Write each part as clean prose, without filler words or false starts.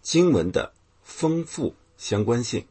经文的丰富相关性。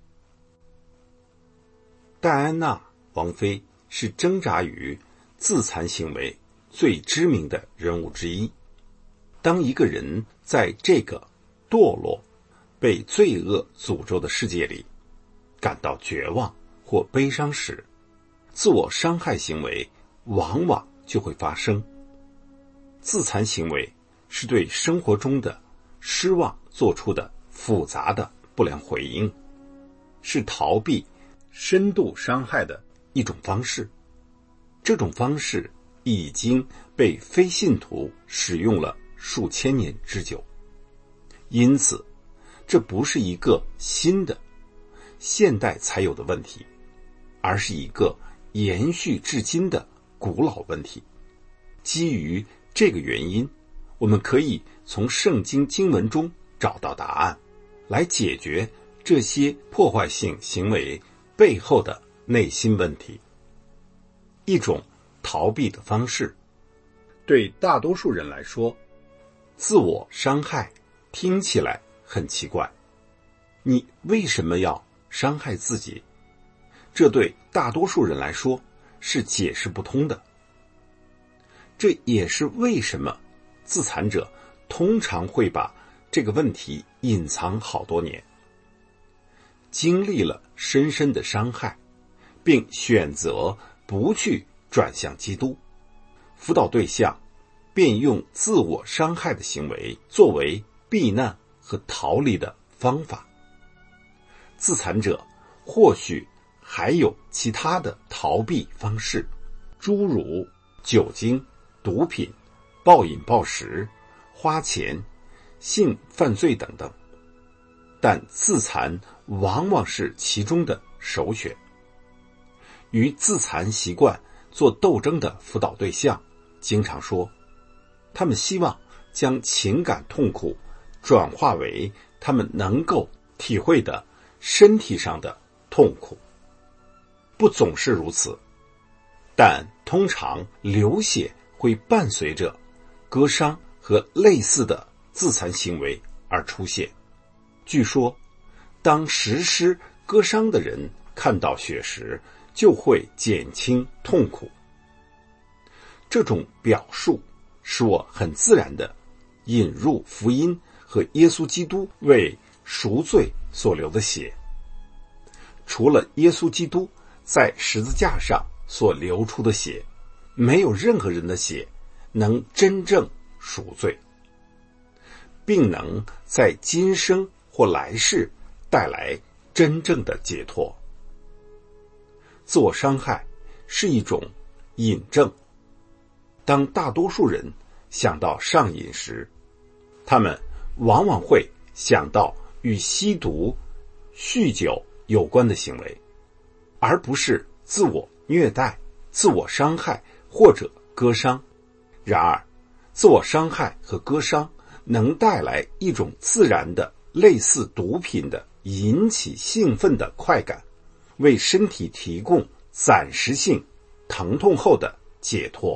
戴安娜王妃是挣扎于自残行为最知名的人物之一。当一个人在这个堕落、被罪恶诅咒的世界里感到绝望或悲伤时，自我伤害行为往往就会发生。自残行为是对生活中的失望做出的复杂的不良回应，是逃避深度伤害的一种方式。这种方式已经被非信徒使用了数千年之久，因此这不是一个新的现代才有的问题，而是一个延续至今的古老问题。基于这个原因，我们可以从圣经经文中找到答案，来解决这些破坏性行为背后的内心问题。一种逃避的方式，对大多数人来说，自我伤害听起来很奇怪。你为什么要伤害自己？这对大多数人来说是解释不通的。这也是为什么自残者通常会把这个问题隐藏好多年。经历了深深的伤害，并选择不去转向基督，辅导对象便用自我伤害的行为作为避难和逃离的方法。自残者或许还有其他的逃避方式，诸如酒精、毒品、暴饮暴食、花钱、性犯罪等等，但自残往往是其中的首选。与自残习惯做斗争的辅导对象经常说，他们希望将情感痛苦转化为他们能够体会的身体上的痛苦。不总是如此，但通常流血会伴随着割伤和类似的自残行为而出现。据说，当实施割伤的人看到血时，就会减轻痛苦。这种表述使我很自然地引入福音和耶稣基督为赎罪所流的血。除了耶稣基督在十字架上所流出的血，没有任何人的血能真正赎罪，并能在今生或来世带来真正的解脱。自我伤害是一种瘾症。当大多数人想到上瘾时，他们往往会想到与吸毒、酗酒有关的行为，而不是自我虐待、自我伤害或者割伤。然而，自我伤害和割伤能带来一种自然的类似毒品的引起兴奋的快感，为身体提供暂时性疼痛后的解脱。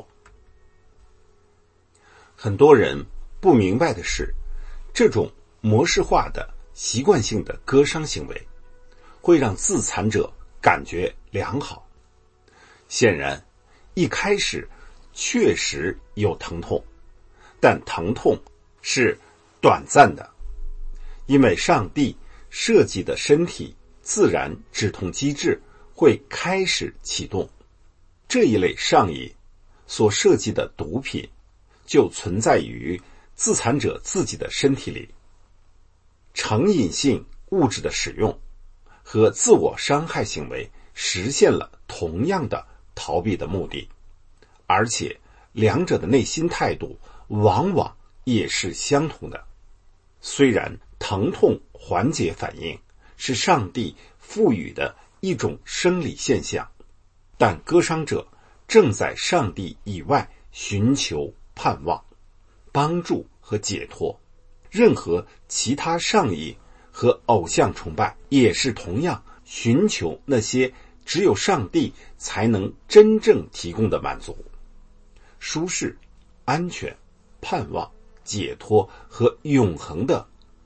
很多人不明白的是，这种模式化的习惯性的割伤行为会让自残者感觉良好。显然，一开始确实有疼痛，但疼痛是短暂的，因为上帝设计的身体自然止痛机制会开始启动。这一类上瘾所设计的毒品就存在于自残者自己的身体里。成瘾性物质的使用和自我伤害行为实现了同样的逃避的目的，而且两者的内心态度往往也是相同的。虽然疼痛缓解反应是上帝赋予的一种生理现象，但割伤者正在上帝以外寻求盼望、帮助和解脱。任何其他上瘾和偶像崇拜也是同样寻求那些只有上帝才能真正提供的满足、舒适、安全、盼望、解脱和永恒的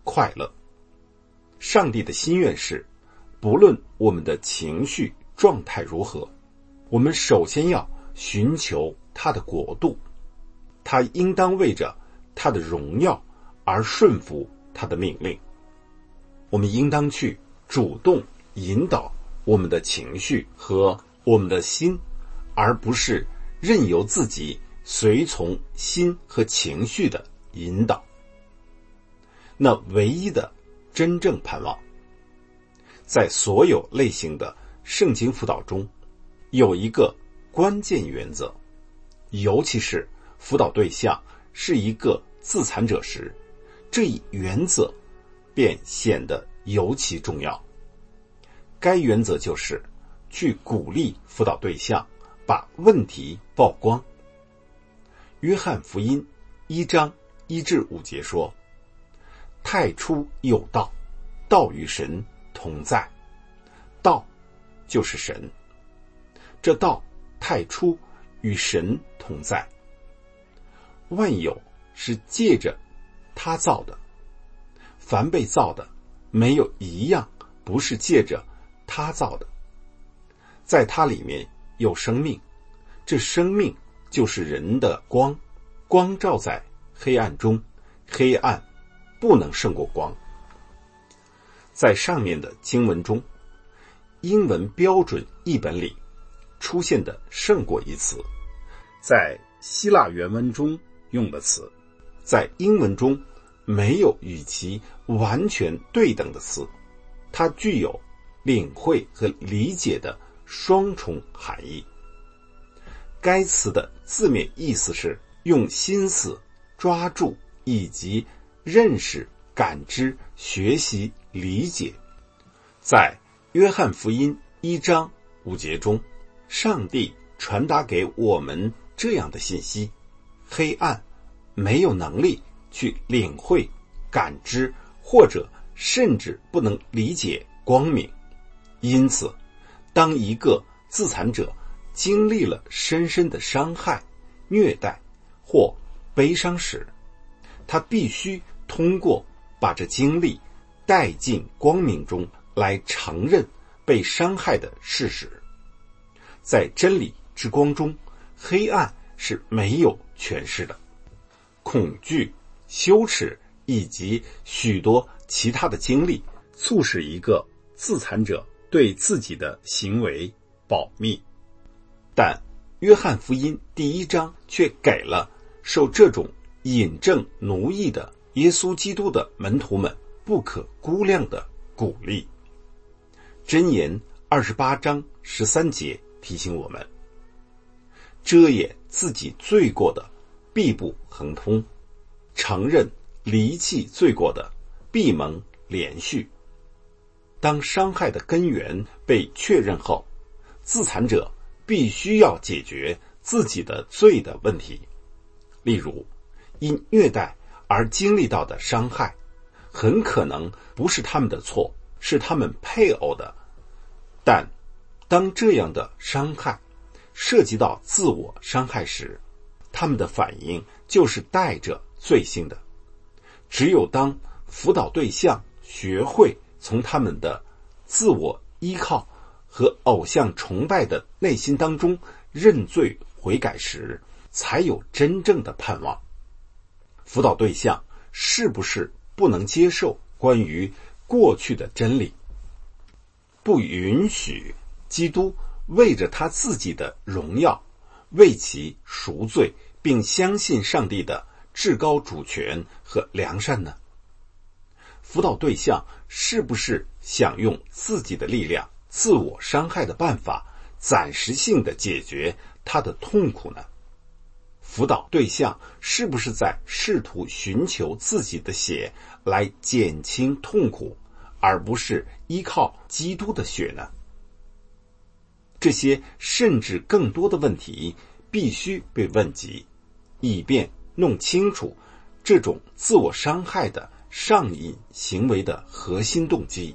快乐。上帝的心愿是，不论我们的情绪状态如何，我们首先要寻求他的国度，他应当为着他的荣耀而顺服他的命令。我们应当去主动引导我们的情绪和我们的心，而不是任由自己随从心和情绪的引导。那唯一的真正盼望，在所有类型的圣经辅导中，有一个关键原则，尤其是辅导对象是一个自残者时，这一原则便显得尤其重要。该原则就是去鼓励辅导对象把问题曝光。约翰福音1章1至5节说，太初有道，道与神同在，道就是神，这道太初与神同在。万有是借着他造的，凡被造的没有一样不是借着他造的。在他里面有生命，这生命就是人的光，光照在黑暗中，黑暗不能胜过光。在上面的经文中，英文标准译本里出现的胜过一词，在希腊原文中用的词，在英文中没有与其完全对等的词，它具有领会和理解的双重含义。该词的字面意思是用心思抓住以及认识、感知、学习、理解。在约翰福音1章5节中，上帝传达给我们这样的信息：黑暗没有能力去领会、感知，或者甚至不能理解光明。因此，当一个自残者经历了深深的伤害、虐待或悲伤时，他必须通过把这经历带进光明中来承认被伤害的事实。在真理之光中，黑暗是没有诠释的。恐惧、羞耻以及许多其他的经历促使一个自残者对自己的行为保密。但约翰福音1章却给了受这种引证奴役的耶稣基督的门徒们不可估量的鼓励。箴言28章13节提醒我们，遮掩自己罪过的必不亨通，承认离弃罪过的必蒙连续。当伤害的根源被确认后，自残者必须要解决自己的罪的问题。例如，因虐待而经历到的伤害，很可能不是他们的错，是他们配偶的。但当这样的伤害涉及到自我伤害时，他们的反应就是带着罪性的。只有当辅导对象学会从他们的自我依靠和偶像崇拜的内心当中认罪悔改时，才有真正的盼望。辅导对象是不是不能接受关于过去的真理，不允许基督为着他自己的荣耀为其赎罪，并相信上帝的至高主权和良善呢？辅导对象是不是想用自己的力量、自我伤害的办法暂时性的解决他的痛苦呢？辅导对象是不是在试图寻求自己的血来减轻痛苦，而不是依靠基督的血呢？这些甚至更多的问题必须被问及，以便弄清楚这种自我伤害的上瘾行为的核心动机。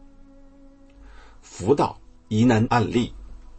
辅导疑难案例。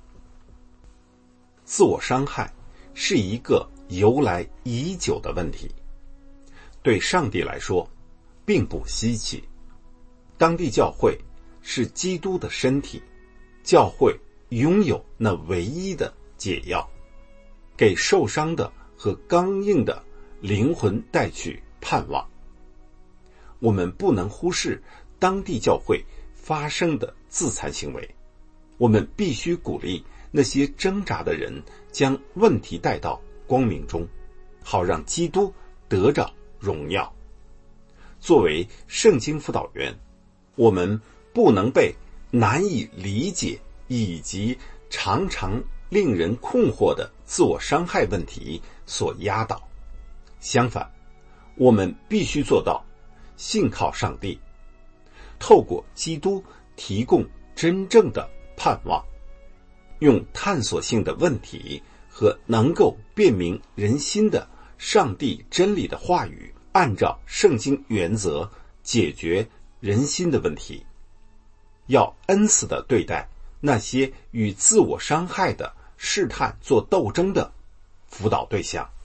自我伤害是一个由来已久的问题。对上帝来说， 并不稀奇。当地教会是基督的身体，教会拥有那唯一的解药，给受伤的和刚硬的灵魂带去盼望。我们不能忽视当地教会发生的自残行为，我们必须鼓励那些挣扎的人将问题带到光明中，好让基督得着荣耀。作为圣经辅导员，我们不能被难以理解以及常常令人困惑的自我伤害问题所压倒。相反，我们必须做到信靠上帝，透过基督提供真正的盼望，用探索性的问题和能够辨明人心的上帝真理的话语，按照圣经原则解决人心的问题。要恩慈地对待那些与自我伤害的试探做斗争的辅导对象。